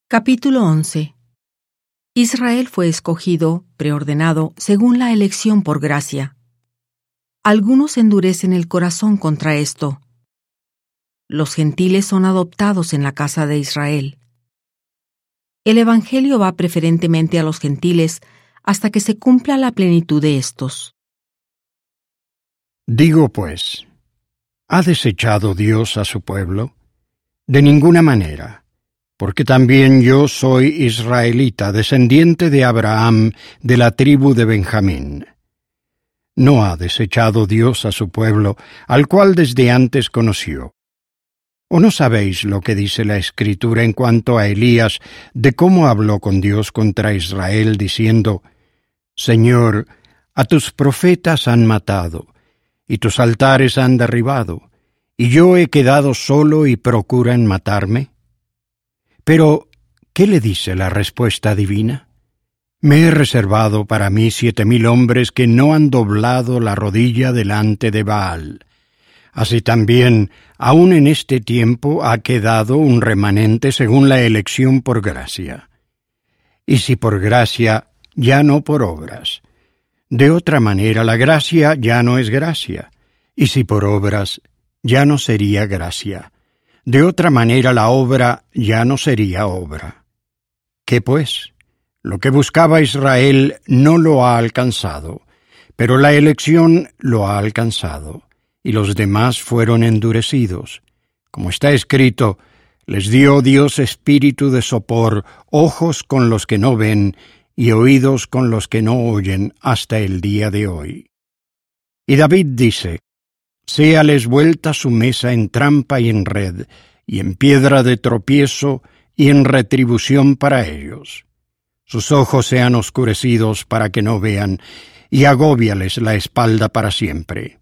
Capítulo 11. Israel fue escogido, preordenado, según la elección por gracia. Algunos endurecen el corazón contra esto. Los gentiles son adoptados en la casa de Israel. El Evangelio va preferentemente a los gentiles hasta que se cumpla la plenitud de estos. Digo pues, ¿ha desechado Dios a su pueblo? De ninguna manera, porque también yo soy israelita, descendiente de Abraham, de la tribu de Benjamín. No ha desechado Dios a su pueblo, al cual desde antes conoció. ¿O no sabéis lo que dice la Escritura en cuanto a Elías, de cómo habló con Dios contra Israel, diciendo: Señor, a tus profetas han matado, y tus altares han derribado, y yo he quedado solo y procuran matarme? Pero, ¿qué le dice la respuesta divina? Me he reservado para mí 7,000 hombres que no han doblado la rodilla delante de Baal. Así también, aun en este tiempo ha quedado un remanente según la elección por gracia. Y si por gracia, ya no por obras. De otra manera, la gracia ya no es gracia, y si por obras, ya no sería gracia. De otra manera, la obra ya no sería obra. ¿Qué pues? Lo que buscaba Israel no lo ha alcanzado, pero la elección lo ha alcanzado, y los demás fueron endurecidos. Como está escrito, les dio Dios espíritu de sopor, ojos con los que no ven, y oídos con los que no oyen hasta el día de hoy. Y David dice: Séales vuelta su mesa en trampa y en red, y en piedra de tropiezo, y en retribución para ellos. Sus ojos sean oscurecidos para que no vean, y agóbiales la espalda para siempre.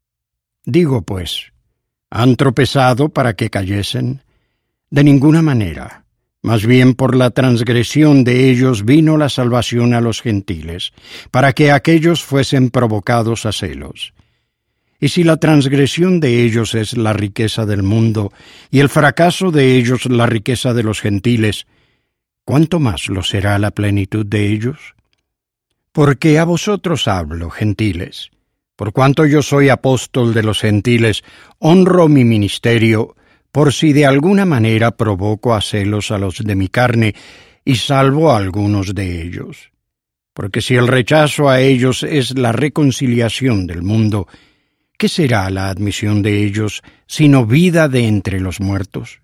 Digo pues, ¿han tropezado para que cayesen? De ninguna manera. Más bien por la transgresión de ellos vino la salvación a los gentiles, para que aquellos fuesen provocados a celos. Y si la transgresión de ellos es la riqueza del mundo, y el fracaso de ellos la riqueza de los gentiles, ¿cuánto más lo será la plenitud de ellos? Porque a vosotros hablo, gentiles. Por cuanto yo soy apóstol de los gentiles, honro mi ministerio, por si de alguna manera provoco a celos a los de mi carne, y salvo a algunos de ellos. Porque si el rechazo a ellos es la reconciliación del mundo, ¿qué será la admisión de ellos, sino vida de entre los muertos?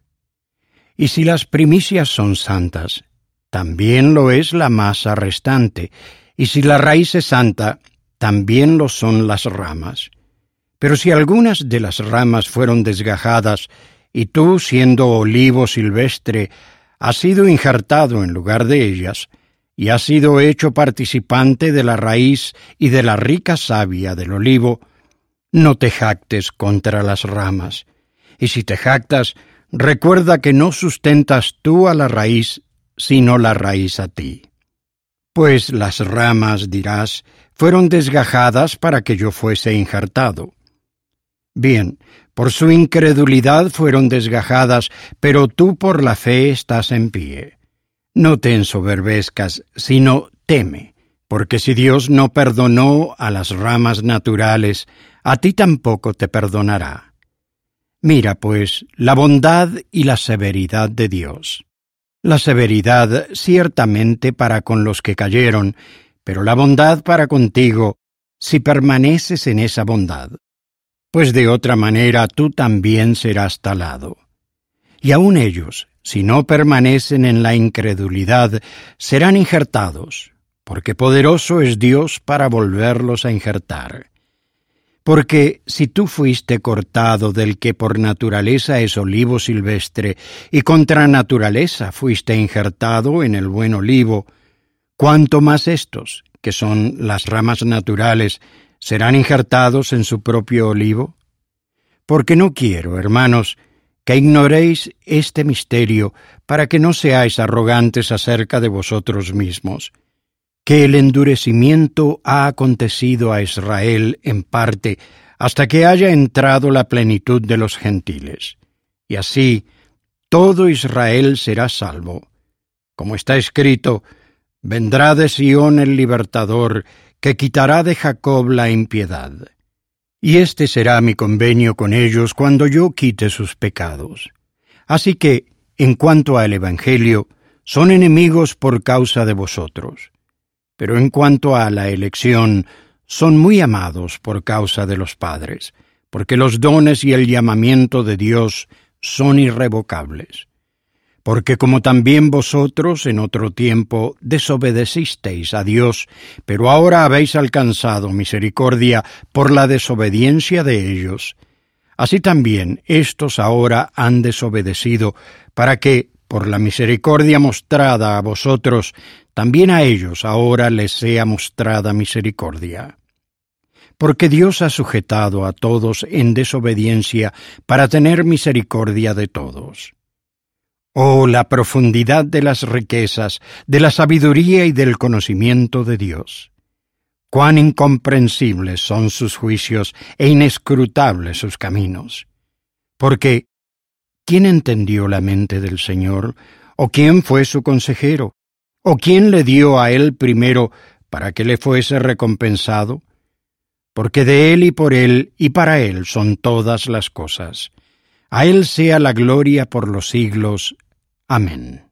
Y si las primicias son santas, también lo es la masa restante, y si la raíz es santa, también lo son las ramas. Pero si algunas de las ramas fueron desgajadas, y tú, siendo olivo silvestre, has sido injertado en lugar de ellas, y has sido hecho participante de la raíz y de la rica savia del olivo, no te jactes contra las ramas, y si te jactas, recuerda que no sustentas tú a la raíz, sino la raíz a ti. Pues las ramas, dirás, fueron desgajadas para que yo fuese injertado. Bien, por su incredulidad fueron desgajadas, pero tú por la fe estás en pie. No te ensoberbezcas, sino teme, porque si Dios no perdonó a las ramas naturales, a ti tampoco te perdonará. Mira, pues, la bondad y la severidad de Dios. La severidad ciertamente para con los que cayeron, pero la bondad para contigo, si permaneces en esa bondad. Pues de otra manera tú también serás talado. Y aun ellos, si no permanecen en la incredulidad, serán injertados, porque poderoso es Dios para volverlos a injertar. Porque si tú fuiste cortado del que por naturaleza es olivo silvestre, y contra naturaleza fuiste injertado en el buen olivo, ¿cuánto más estos, que son las ramas naturales, serán injertados en su propio olivo? Porque no quiero, hermanos, que ignoréis este misterio, para que no seáis arrogantes acerca de vosotros mismos, que el endurecimiento ha acontecido a Israel en parte hasta que haya entrado la plenitud de los gentiles. Y así todo Israel será salvo, Como está escrito, vendrá de Sión el libertador, que quitará de Jacob la impiedad. Y este será mi convenio con ellos cuando yo quite sus pecados. Así que, en cuanto al Evangelio, son enemigos por causa de vosotros. Pero en cuanto a la elección, son muy amados por causa de los padres, porque los dones y el llamamiento de Dios son irrevocables. Porque como también vosotros en otro tiempo desobedecisteis a Dios, pero ahora habéis alcanzado misericordia por la desobediencia de ellos, así también éstos ahora han desobedecido, para que, por la misericordia mostrada a vosotros, también a ellos ahora les sea mostrada misericordia. Porque Dios ha sujetado a todos en desobediencia para tener misericordia de todos. Oh, la profundidad de las riquezas, de la sabiduría y del conocimiento de Dios. Cuán incomprensibles son sus juicios e inescrutables sus caminos. Porque, ¿quién entendió la mente del Señor? ¿O quién fue su consejero? ¿O quién le dio a él primero para que le fuese recompensado? Porque de él y por él y para él son todas las cosas. A él sea la gloria por los siglos. Amén.